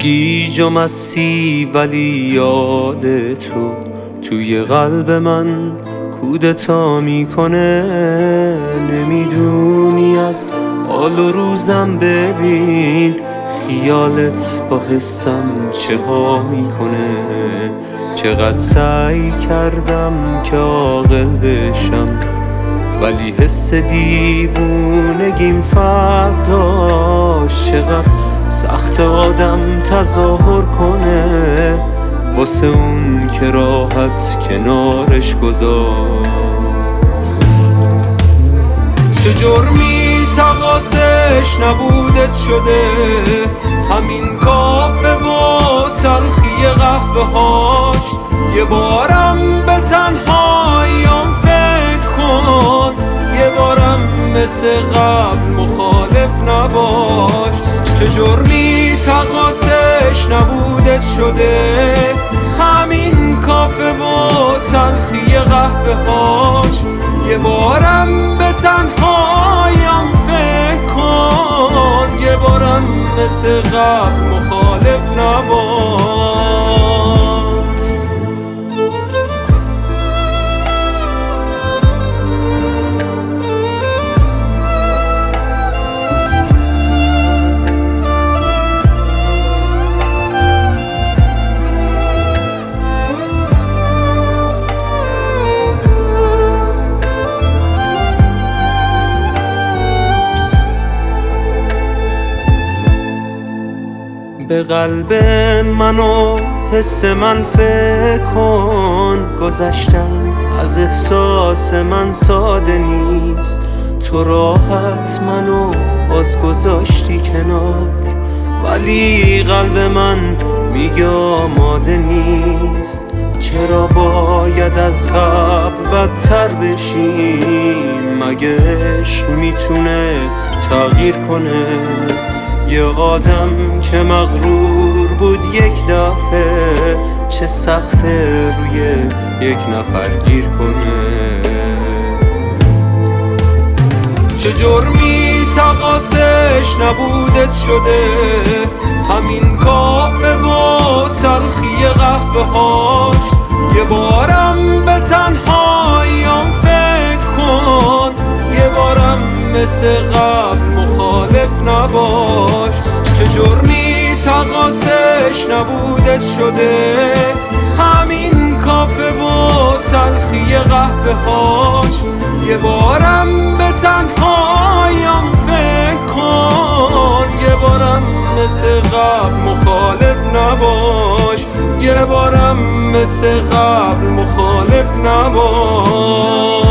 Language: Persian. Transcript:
گیج و مستی ولی یاد تو توی قلب من کودتا میکنه. نمیدونی از حال و روزم ببین خیالت با حسم چه ها میکنه. چقدر سعی کردم که عاقل بشم ولی حس دیوونگیم فرق داشت. چقدر سخت آدم تظاهر کنه واسه اون که راحت کنارش گذاشت. چه جرمی تقاصش نبودت شده همین کافه با تلخی قهوه هاش. یه بارم به تنهاییام فکر کن، یه بارم مثل قبل مخالف نباش. چه جرمی تقاصش نبودت شده همین کافه با تلخی قهوه هاش. یه بارم به تنهاییام فکر کن، یه بارم مثل قبل مخالف نباش. به قلب من و حس من فکر کن. گذشتن از احساس من ساده نیست. تو راحت منو باز گذاشتی کنار ولی قلب من میگه آماده نیست. چرا باید از قبل بدتر بشیم؟ مگه عشق میتونه تغییر کنه؟ یه آدم که مغرور بود یک دفعه چه سخته روی یک نفر گیر کنه. چه جرمی تقاصش نبودت شده همین کافه با تلخی قهوه هاش. یه بارم به تنهاییام فکر کن، یه بارم مثل قبل مخالف نباش. چه جرمی تقاصش نبودت شده همین کافه با تلخی قهوه هاش. یه بارم به تنهاییام فکر کن، یه بارم مثل قبل مخالف نباش. یه بارم مثل قبل مخالف نباش.